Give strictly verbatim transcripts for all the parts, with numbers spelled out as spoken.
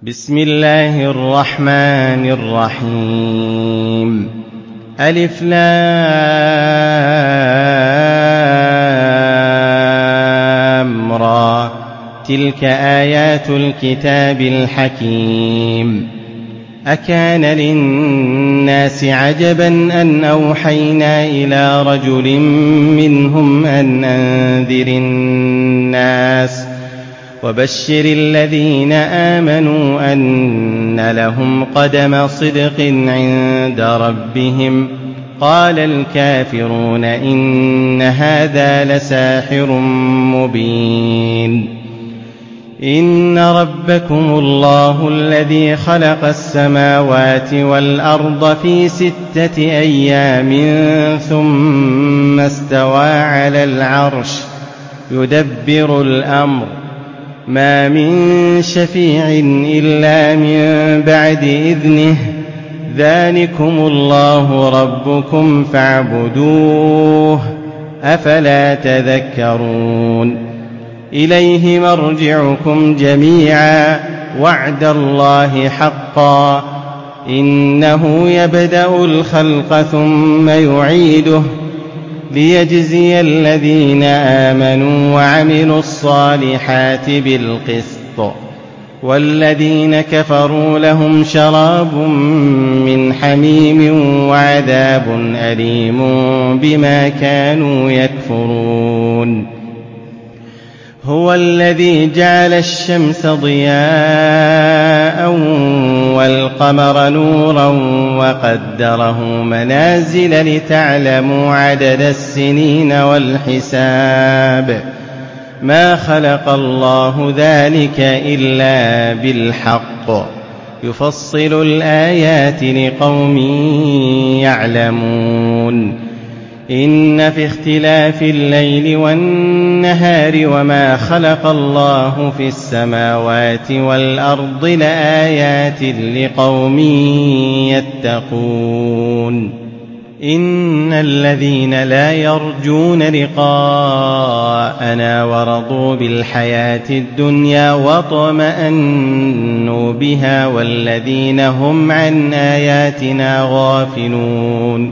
بسم الله الرحمن الرحيم. ألف لام را، تلك آيات الكتاب الحكيم. أكان للناس عجبا أن أوحينا إلى رجل منهم أن أنذر الناس وبشر الذين آمنوا أن لهم قدم صدق عند ربهم. قال الكافرون إن هذا لساحر مبين. إن ربكم الله الذي خلق السماوات والأرض في ستة أيام ثم استوى على العرش يدبر الأمر، ما من شفيع إلا من بعد إذنه، ذلكم الله ربكم فاعبدوه، أفلا تذكرون. إليه مرجعكم جميعا، وعد الله حقا، إنه يبدأ الخلق ثم يعيده ليجزي الذين آمنوا وعملوا الصالحات بالقسط، والذين كفروا لهم شراب من حميم وعذاب أليم بما كانوا يكفرون. هو الذي جعل الشمس ضياء والقمر نورا وقدره منازل لتعلموا عدد السنين والحساب، ما خلق الله ذلك إلا بالحق، يفصل الآيات لقوم يعلمون. إن في اختلاف الليل والنهار وما خلق الله في السماوات والأرض لآيات لقوم يتقون. إن الذين لا يرجون لقاءنا ورضوا بالحياة الدنيا واطمأنوا بها والذين هم عن آياتنا غافلون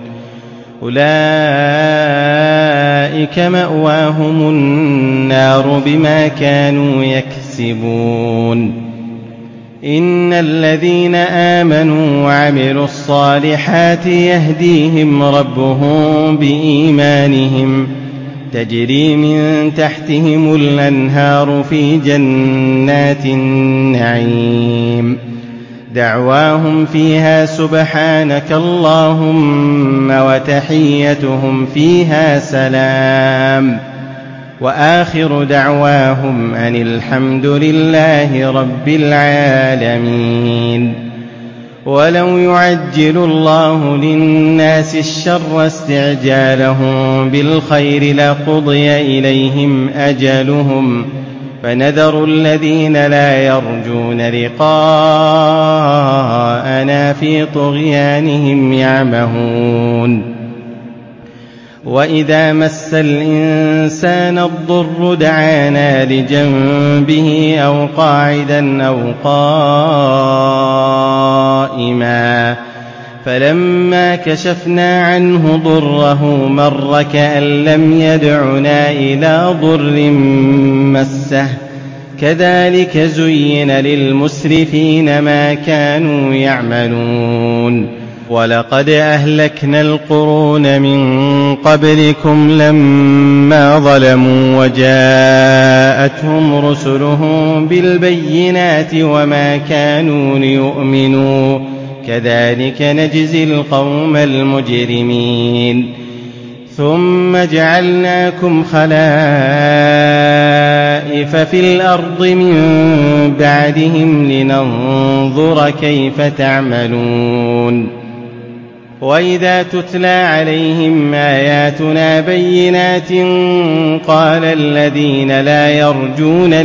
أولئك مأواهم النار بما كانوا يكسبون. إن الذين آمنوا وعملوا الصالحات يهديهم ربهم بإيمانهم، تجري من تحتهم الأنهار في جنات النعيم، دعواهم فيها سبحانك اللهم وتحيتهم فيها سلام، وآخر دعواهم أن الحمد لله رب العالمين. ولو يعجل الله للناس الشر استعجالهم بالخير لقضي إليهم أجلهم، فنذر الذين لا يرجون لقاءنا في طغيانهم يعمهون. وإذا مس الإنسان الضر دعانا لجنبه أو قاعدا أو قائما، فلما كشفنا عنه ضره مر كأن لم يدعنا إلى ضر مسه، كذلك زين للمسرفين ما كانوا يعملون. ولقد أهلكنا القرون من قبلكم لما ظلموا وجاءتهم رسلهم بالبينات وما كانوا ليؤمنوا، كذلك نجزي القوم المجرمين. ثم جعلناكم خلائف في الأرض من بعدهم لننظر كيف تعملون. وإذا تتلى عليهم آياتنا بينات قال الذين لا يرجون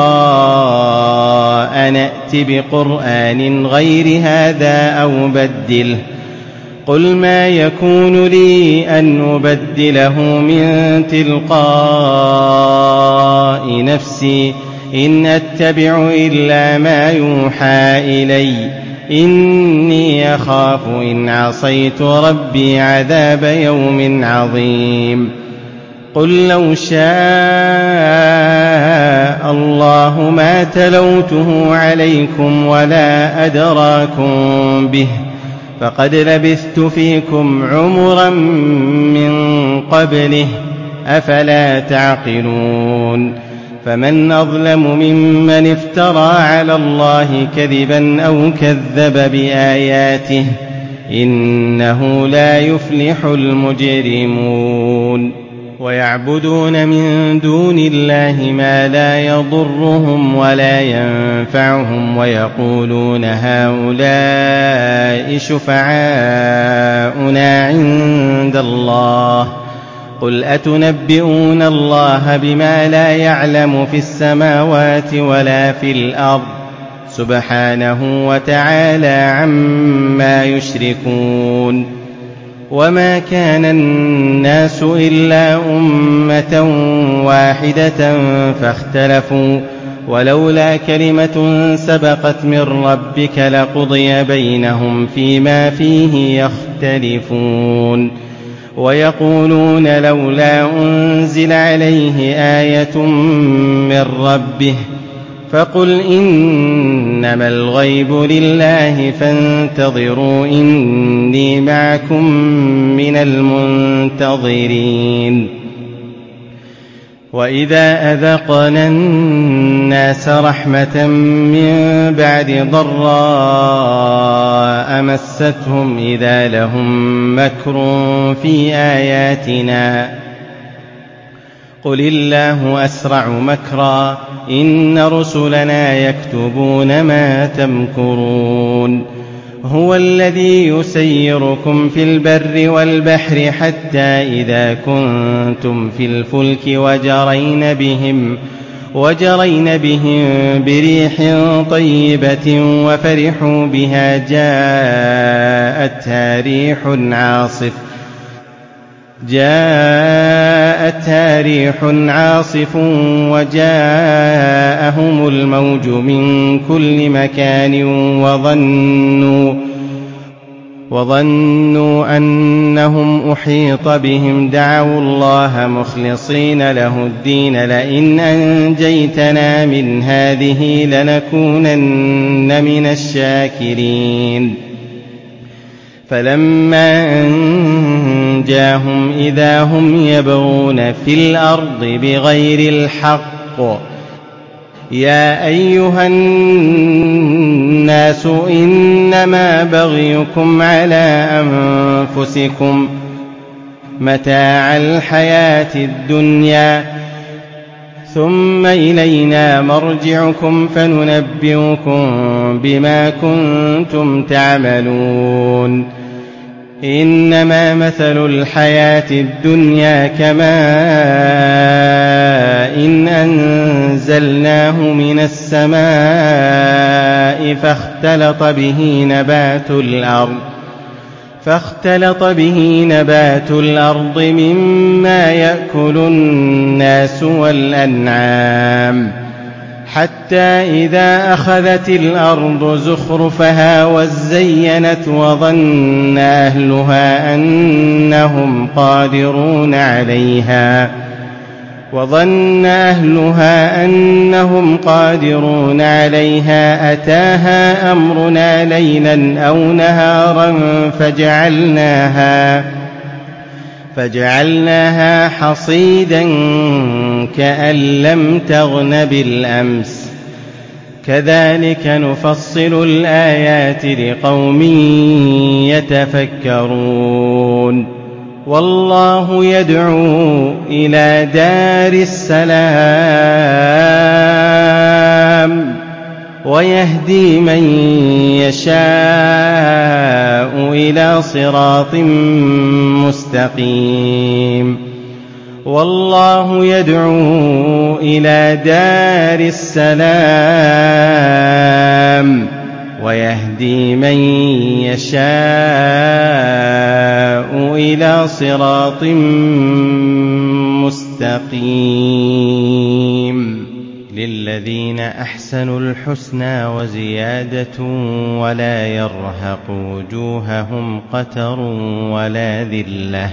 لقاء نأت بقرآن غير هذا أو بدله، قل ما يكون لي أن أبدله من تلقاء نفسي إن أتبع إلا ما يوحى إلي إني أخاف إن عصيت ربي عذاب يوم عظيم قل لو شاء الله ما تلوته عليكم ولا أدراكم به فقد لبثت فيكم عمرا من قبله أفلا تعقلون فمن أظلم ممن افترى على الله كذبا أو كذب بآياته إنه لا يفلح المجرمون ويعبدون من دون الله ما لا يضرهم ولا ينفعهم ويقولون هؤلاء شفعاؤنا عند الله قل أتنبئون الله بما لا يعلم في السماوات ولا في الأرض سبحانه وتعالى عما يشركون وما كان الناس إلا أمة واحدة فاختلفوا ولولا كلمة سبقت من ربك لقضي بينهم فيما فيه يختلفون ويقولون لولا أنزل عليه آية من ربه فقل إنما الغيب لله فانتظروا إني معكم من المنتظرين وإذا أذقنا الناس رحمة من بعد ضراء مستهم إذا لهم مكر في آياتنا قل الله أسرع مكرا إن رسلنا يكتبون ما تمكرون هو الذي يسيركم في البر والبحر حتى إذا كنتم في الفلك وجرين بهم وجرين بهم بريح طيبة وفرحوا بها جاءتها ريح عاصف جاءتها ريح عاصف وجاءهم الموج من كل مكان وظنوا وظنوا أنهم أحيط بهم دعوا الله مخلصين له الدين لئن أنجيتنا من هذه لنكونن من الشاكرين فلما أنجاهم إذا هم يبغون في الأرض بغير الحق يا أيها الناس إنما بغيكم على أنفسكم متاع الحياة الدنيا ثم إلينا مرجعكم فننبئكم بما كنتم تعملون إنما مثل الحياة الدنيا كماء إن أنزلناه من السماء فاختلط به نبات الأرض فاختلط به نبات الأرض مما يأكل الناس والأنعام حتى إذا أخذت الأرض زخرفها وزينت وظن أهلها أنهم قادرون عليها وظن أهلها أنهم قادرون عليها أتاها أمرنا ليلا أو نهارا فجعلناها فجعلناها حصيدا كأن لم تغن بالأمس كذلك نفصل الآيات لقوم يتفكرون والله يدعو إلى دار السلام ويهدي من يشاء إلى صراط مستقيم والله يدعو إلى دار السلام ويهدي من يشاء إلى صراط مستقيم للذين أحسنوا الحسنى وزيادة ولا يرهق وجوههم قتر ولا ذلة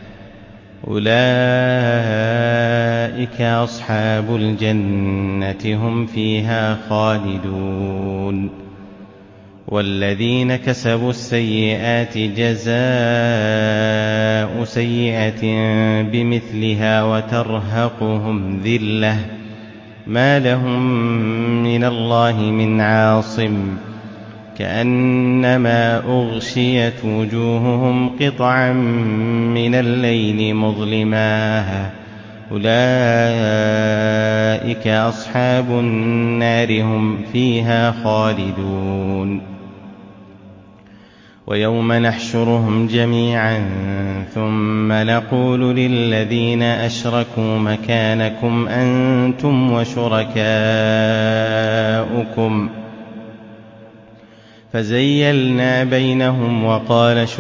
أولئك أصحاب الجنة هم فيها خالدون والذين كسبوا السيئات جزاء سيئة بمثلها وترهقهم ذلة ما لهم من الله من عاصم كأنما أغشيت وجوههم قطعا من الليل مظلما أولئك أصحاب النار هم فيها خالدون ويوم نحشرهم جميعا ثم نقول للذين أشركوا مكانكم أنتم وشركاؤكم فزيلنا بينهم وقال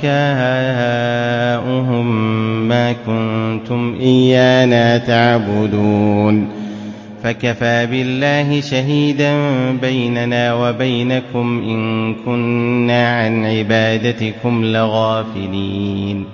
شركاؤهم ما كنتم إيانا تعبدون فكفى بالله شهيدا بيننا وبينكم إن كنا عن عبادتكم لغافلين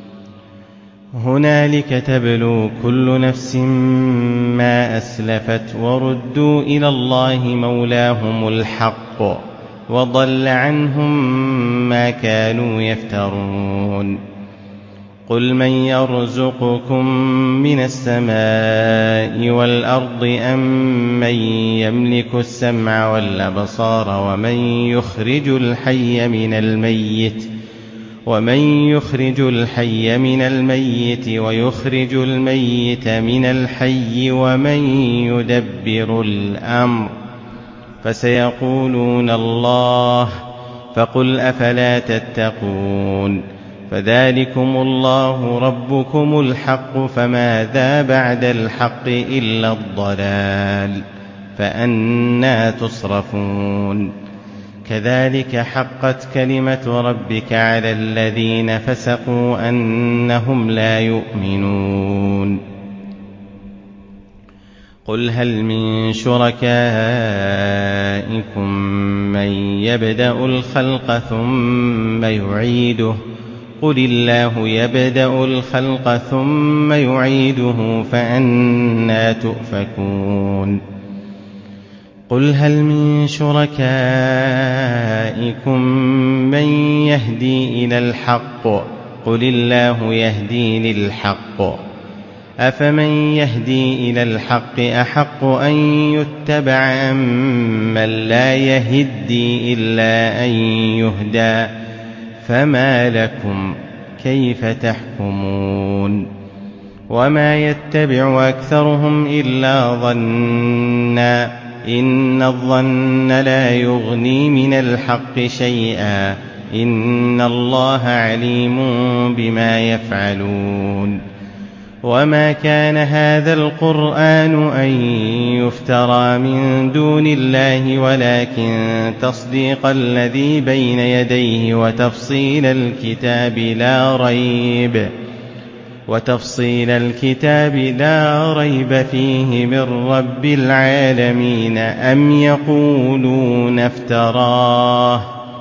هنالك تبلو كل نفس ما أسلفت وردوا إلى الله مولاهم الحق وضل عنهم ما كانوا يفترون قل من يرزقكم من السماء والأرض أم من يملك السمع والأبصار ومن يخرج الحي من الميت ومن يخرج الحي من الميت ويخرج الميت من الحي ومن يدبر الأمر فسيقولون الله فقل أفلا تتقون فذلكم الله ربكم الحق فماذا بعد الحق إلا الضلال فأنى تصرفون كذلك حقت كلمة ربك على الذين فسقوا أنهم لا يؤمنون قل هل من شركائكم من يبدأ الخلق ثم يعيده قل الله يبدأ الخلق ثم يعيده فأنى تؤفكون قل هل من شركائكم من يهدي إلى الحق قل الله يهدي للحق أفمن يهدي إلى الحق أحق أن يتبع أم من لا يهدي إلا أن يهدى فما لكم كيف تحكمون وما يتبع أكثرهم إلا ظنا إن الظن لا يغني من الحق شيئا إن الله عليم بما يفعلون وما كان هذا القرآن أن يفترى من دون الله ولكن تصديق الذي بين يديه وتفصيل الكتاب لا ريب وتفصيل الكتاب لا ريب فيه من رب العالمين أم يقولون افتراه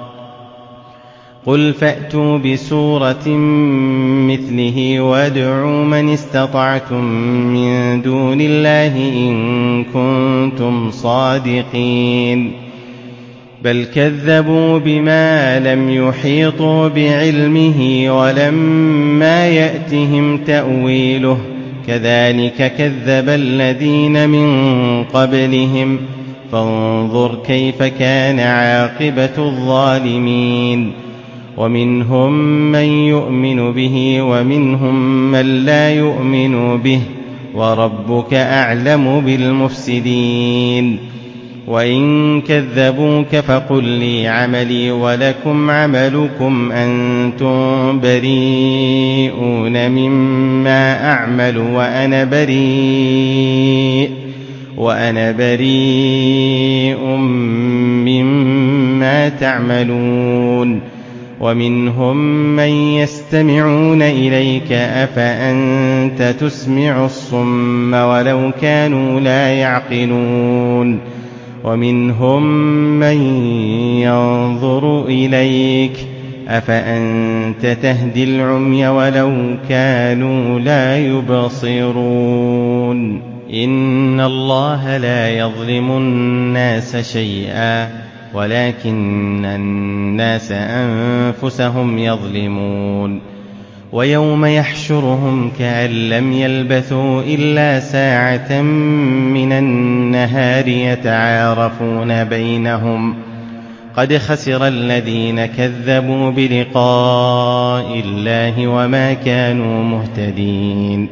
قل فأتوا بسورة مثله وادعوا من استطعتم من دون الله إن كنتم صادقين بل كذبوا بما لم يحيطوا بعلمه ولما يأتهم تأويله كذلك كذب الذين من قبلهم فانظر كيف كان عاقبة الظالمين ومنهم من يؤمن به ومنهم من لا يؤمن به وربك أعلم بالمفسدين وإن كذبوك فقل لي عملي ولكم عملكم أنتم بريئون مما أعمل وأنا بريء وأنا بريء مما تعملون ومنهم من يستمعون إليك أفأنت تسمع الصم ولو كانوا لا يعقلون ومنهم من ينظر إليك أفأنت تهدي العمي ولو كانوا لا يبصرون إن الله لا يظلم الناس شيئا ولكن الناس أنفسهم يظلمون ويوم يحشرهم كأن لم يلبثوا إلا ساعة من النهار يتعارفون بينهم قد خسر الذين كذبوا بلقاء الله وما كانوا مهتدين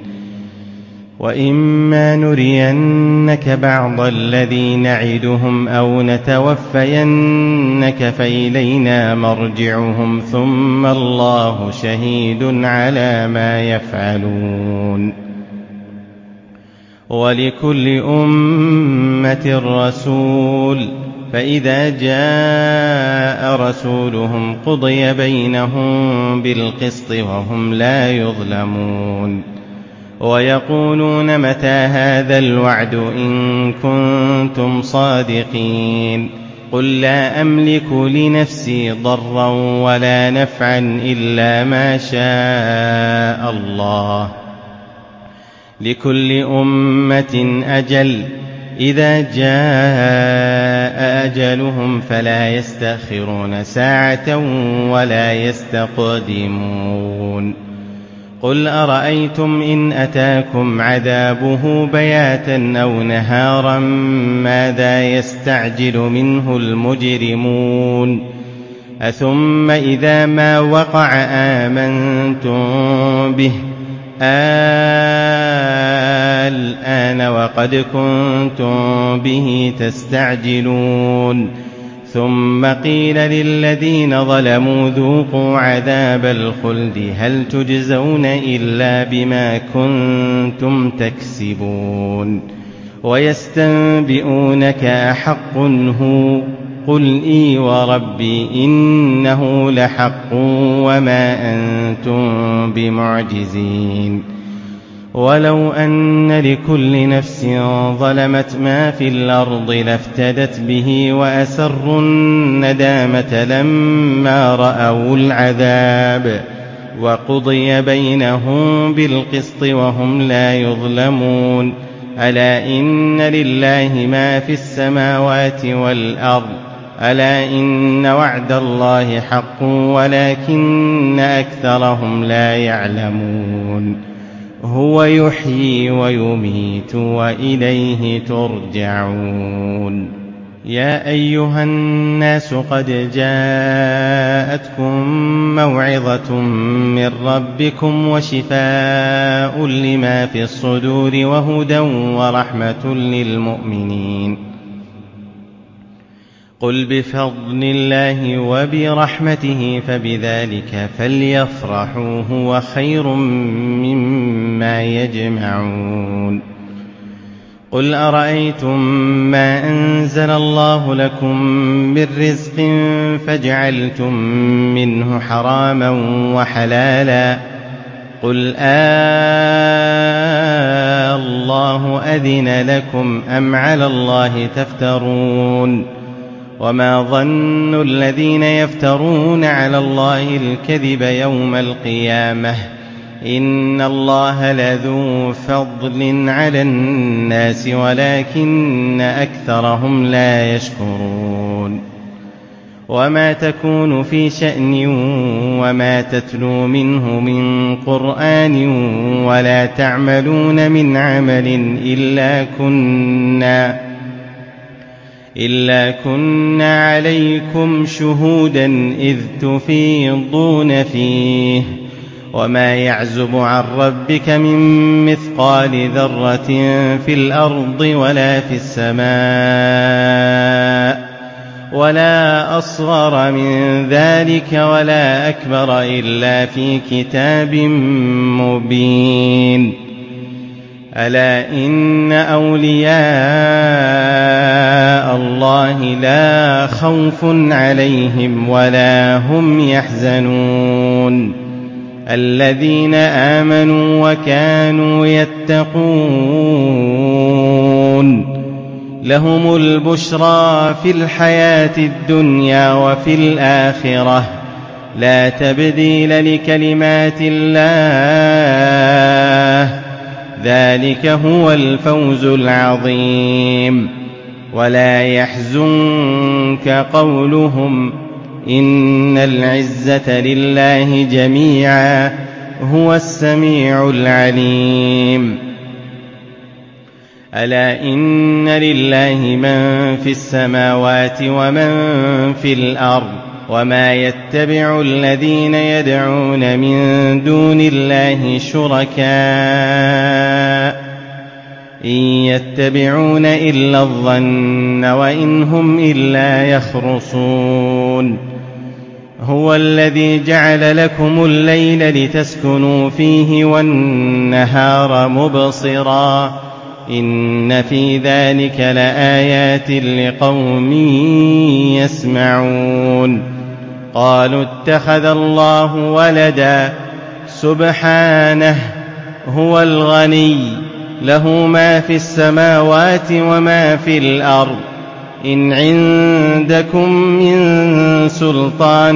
وإما نرينك بعض الذي نعدهم أو نتوفينك فإلينا مرجعهم ثم الله شهيد على ما يفعلون ولكل أمة رسول فإذا جاء رسولهم قضي بينهم بالقسط وهم لا يظلمون ويقولون متى هذا الوعد إن كنتم صادقين قل لا أملك لنفسي ضرا ولا نفعا إلا ما شاء الله لكل أمة أجل إذا جاء أجلهم فلا يستأخرون ساعة ولا يستقدمون قل أرأيتم إن أتاكم عذابه بياتا أو نهارا ماذا يستعجل منه المجرمون أثم إذا ما وقع آمنتم به الآن وقد كنتم به تستعجلون ثم قيل للذين ظلموا ذوقوا عذاب الخلد هل تجزون إلا بما كنتم تكسبون ويستنبئونك أحق هو قل إي وربي إنه لحق وما أنتم بمعجزين ولو أن لكل نفس ظلمت ما في الأرض لافتدت به وأسروا الندامة لما رأوا العذاب وقضي بينهم بالقسط وهم لا يظلمون ألا إن لله ما في السماوات والأرض ألا إن وعد الله حق ولكن أكثرهم لا يعلمون هو يحيي ويميت وإليه ترجعون يا أيها الناس قد جاءتكم موعظة من ربكم وشفاء لما في الصدور وهدى ورحمة للمؤمنين قل بفضل الله وبرحمته فبذلك فليفرحوا هو خير مما يجمعون قل أرأيتم ما أنزل الله لكم من رزق فجعلتم منه حراما وحلالا قل آه الله أذن لكم أم على الله تفترون وما ظن الذين يفترون على الله الكذب يوم القيامة إن الله لذو فضل على الناس ولكن أكثرهم لا يشكرون وما تكون في شأن وما تتلو منه من قرآن ولا تعملون من عمل إلا كنا إلا كنا عليكم شهودا إذ تفيضون فيه وما يعزب عن ربك من مثقال ذرة في الأرض ولا في السماء ولا أصغر من ذلك ولا أكبر إلا في كتاب مبين ألا إن أولياء أولياء الله لا خوف عليهم ولا هم يحزنون الذين آمنوا وكانوا يتقون لهم البشرى في الحياة الدنيا وفي الآخرة لا تبديل لكلمات الله ذلك هو الفوز العظيم ولا يحزنك قولهم إن العزة لله جميعا هو السميع العليم ألا إن لله من في السماوات ومن في الأرض وما يتبع الذين يدعون من دون الله شركاء إن يتبعون إلا الظن وإن هم إلا يخرصون هو الذي جعل لكم الليل لتسكنوا فيه والنهار مبصرا إن في ذلك لآيات لقوم يسمعون قالوا اتخذ الله ولدا سبحانه هو الغني له ما في السماوات وما في الأرض إن عندكم من سلطان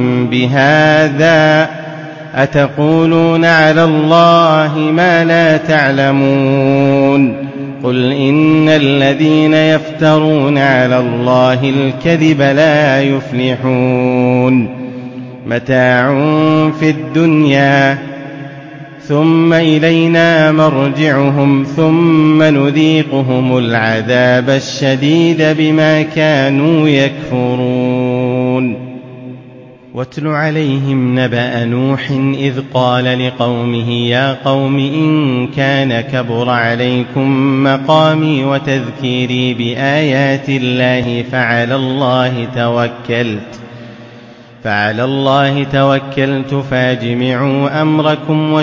بهذا أتقولون على الله ما لا تعلمون قل إن الذين يفترون على الله الكذب لا يفلحون متاع في الدنيا ثم إلينا مرجعهم ثم نذيقهم العذاب الشديد بما كانوا يكفرون واتل عليهم نبأ نوح إذ قال لقومه يا قوم إن كان كبر عليكم مقامي وتذكيري بآيات الله فعلى الله توكلت فعلى الله توكلت فاجمعوا أمركم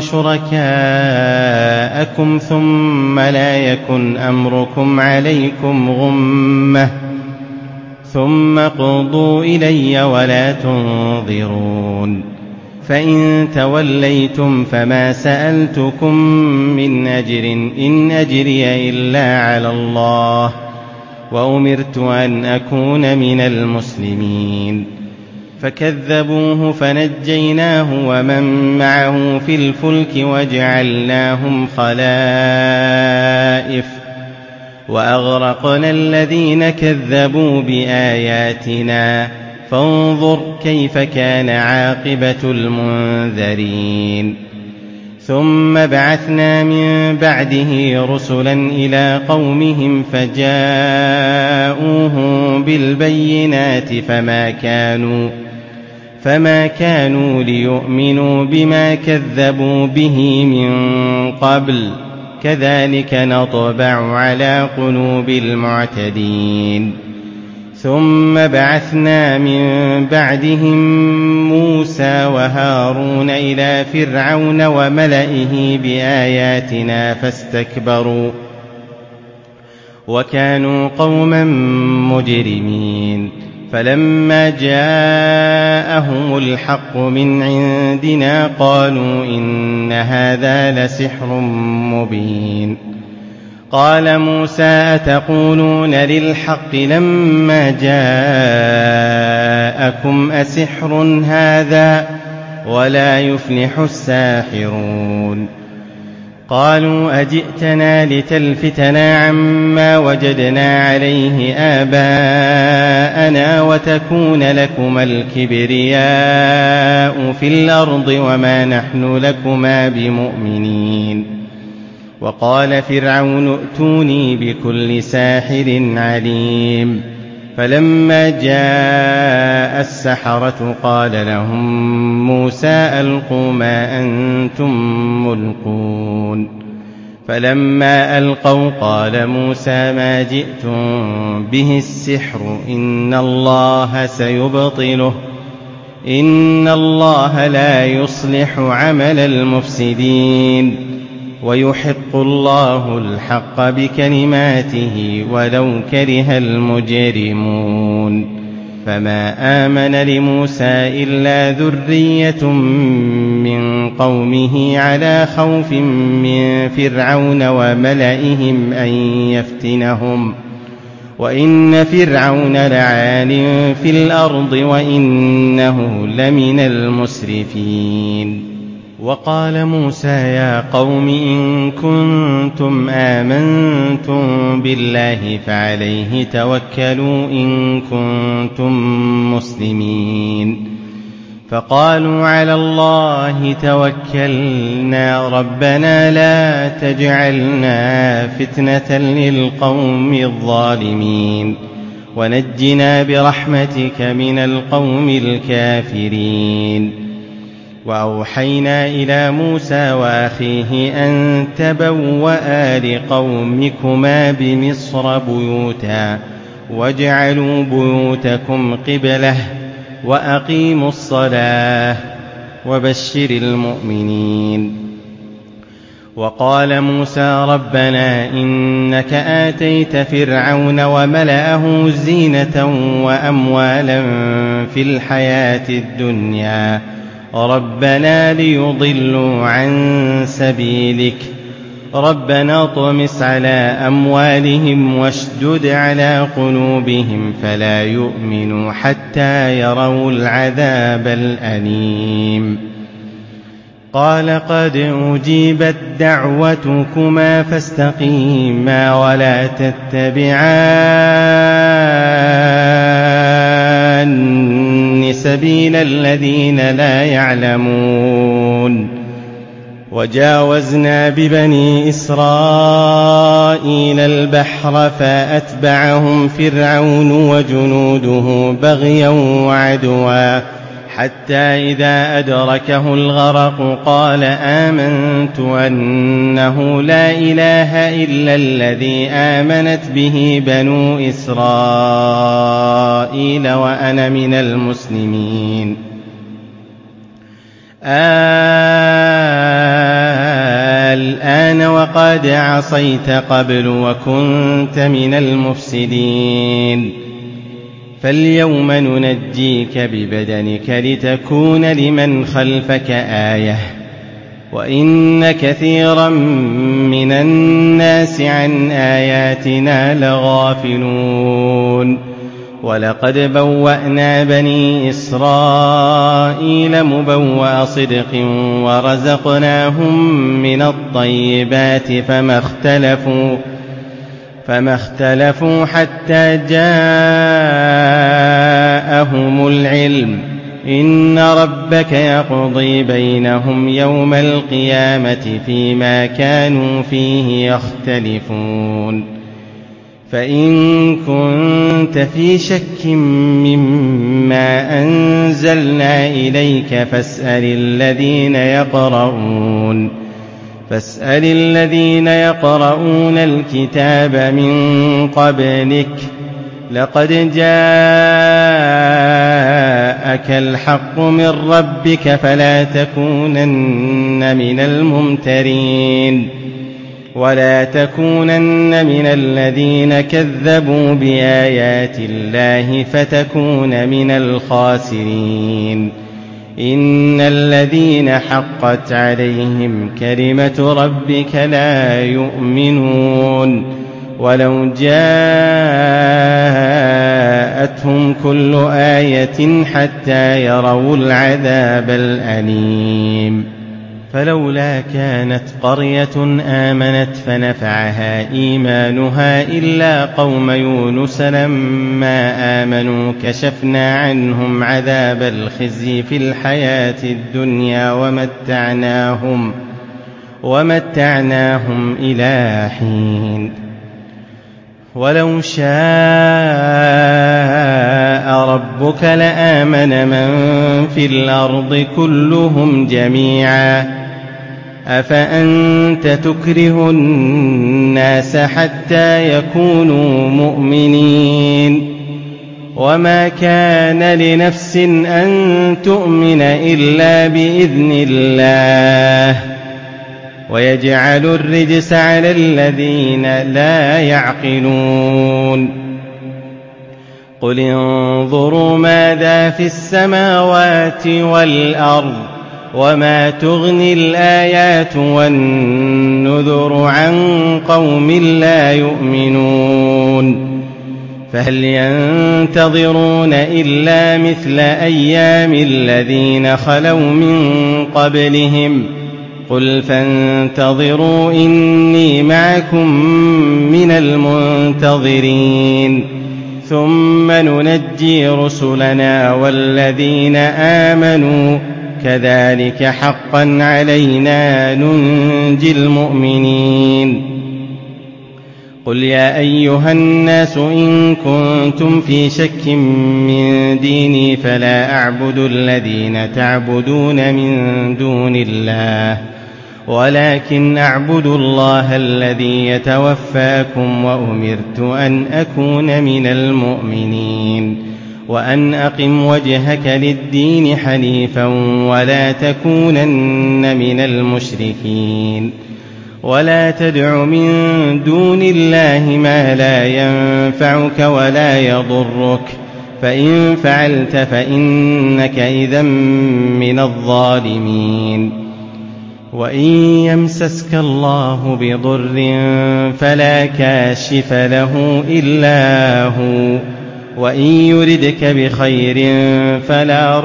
وشركاءكم ثم لا يكن أمركم عليكم غمة ثم اقضوا إلي ولا تنظرون فإن توليتم فما سألتكم من أجر إن أجري إلا على الله وأمرت أن أكون من المسلمين فكذبوه فنجيناه ومن معه في الفلك وجعلناهم خلائف وأغرقنا الذين كذبوا بآياتنا فانظر كيف كان عاقبة المنذرين ثم بعثنا من بعده رسلا إلى قومهم فجاءوهم بالبينات فما كانوا فما كانوا ليؤمنوا بما كذبوا به من قبل كذلك نطبع على قلوب المعتدين ثم بعثنا من بعدهم موسى وهارون إلى فرعون وملئه بآياتنا فاستكبروا وكانوا قوما مجرمين فلما جاءهم الحق من عندنا قالوا إن هذا لسحر مبين قال موسى أتقولون للحق لما جاءكم أسحر هذا ولا يفلح الساحرون قالوا أجئتنا لتلفتنا عما وجدنا عليه آباءنا وتكون لكما الكبرياء في الأرض وما نحن لكما بمؤمنين وقال فرعون ائتوني بكل ساحر عليم فلما جاء السحرة قال لهم موسى ألقوا ما أنتم ملقون فلما ألقوا قال موسى ما جئتم به السحر إن الله سيبطله إن الله لا يصلح عمل المفسدين ويحق الله الحق بكلماته ولو كره المجرمون. فما آمن لموسى إلا ذرية من قومه على خوف من فرعون وملئهم أن يفتنهم، وإن فرعون لعال في الأرض وإنه لمن المسرفين. وقال موسى يا قوم إن كنتم آمنتم بالله فعليه توكلوا إن كنتم مسلمين. فقالوا على الله توكلنا ربنا لا تجعلنا فتنة للقوم الظالمين ونجنا برحمتك من القوم الكافرين. وأوحينا إلى موسى وأخيه أن تبوأ لقومكما بمصر بيوتا واجعلوا بيوتكم قبلة وأقيموا الصلاة وبشر المؤمنين. وقال موسى ربنا إنك آتيت فرعون وملأه زينة وأموالا في الحياة الدنيا ربنا ليضلوا عن سبيلك ربنا اطمس على أموالهم واشدد على قلوبهم فلا يؤمنوا حتى يروا العذاب الأليم. قال قد أجيبت دعوتكما فاستقيما ولا تتبعان سبيل الذين لا يعلمون. وجاوزنا ببني إسرائيل البحر فأتبعهم فرعون وجنوده بغيا وعدوا حتى إذا أدركه الغرق قال آمنت أنه لا إله إلا الذي آمنت به بنو إسرائيل وأنا من المسلمين. الآن وقد عصيت قبل وكنت من المفسدين فاليوم ننجيك ببدنك لتكون لمن خلفك آية وإن كثيرا من الناس عن آياتنا لغافلون. ولقد بوأنا بني إسرائيل مبوأ صدق ورزقناهم من الطيبات فما اختلفوا فما اختلفوا حتى جاءهم العلم إن ربك يقضي بينهم يوم القيامة فيما كانوا فيه يختلفون. فإن كنت في شك مما أنزلنا إليك فاسأل الذين يقرؤون فاسأل الذين يقرؤون الكتاب من قبلك لقد جاءك الحق من ربك فلا تكونن من الممترين ولا تكونن من الذين كذبوا بآيات الله فتكون من الخاسرين. إن الذين حقت عليهم كلمة ربك لا يؤمنون ولو جاءتهم كل آية حتى يروا العذاب الأليم. فلولا كانت قرية آمنت فنفعها إيمانها إلا قوم يونس لما آمنوا كشفنا عنهم عذاب الخزي في الحياة الدنيا ومتعناهم, ومتعناهم إلى حين. ولو شاء ربك لآمن من في الأرض كلهم جميعا أفأنت تكره الناس حتى يكونوا مؤمنين وما كان لنفس أن تؤمن إلا بإذن الله ويجعل الرجس على الذين لا يعقلون قل انظروا ماذا في السماوات والأرض وما تغني الآيات والنذر عن قوم لا يؤمنون فهل ينتظرون إلا مثل أيام الذين خلوا من قبلهم قل فانتظروا إني معكم من المنتظرين ثم ننجي رسلنا والذين آمنوا كذلك حقا علينا ننجي المؤمنين قل يا أيها الناس إن كنتم في شك من ديني فلا أعبد الذين تعبدون من دون الله ولكن أعبد الله الذي يتوفاكم وأمرت أن أكون من المؤمنين وأن أقم وجهك للدين حنيفا ولا تكونن من المشركين ولا تدع من دون الله ما لا ينفعك ولا يضرك فإن فعلت فإنك إذا من الظالمين وإن يمسسك الله بضر فلا كاشف له إلا هو وإن يردك بخير فلا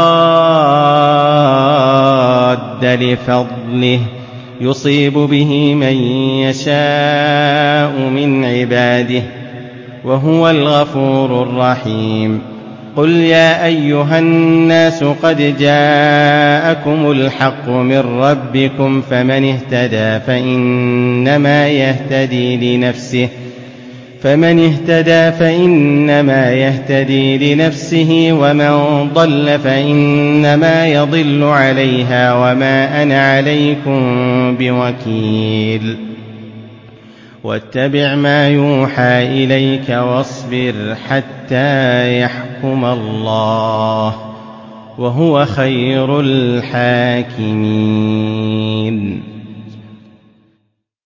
راد لفضله يصيب به من يشاء من عباده وهو الغفور الرحيم قل يا أيها الناس قد جاءكم الحق من ربكم فمن اهتدى فإنما يهتدي لنفسه فمن اهتدى فإنما يهتدي لنفسه ومن ضل فإنما يضل عليها وما أنا عليكم بوكيل واتبع ما يوحى إليك واصبر حتى يحكم الله وهو خير الحاكمين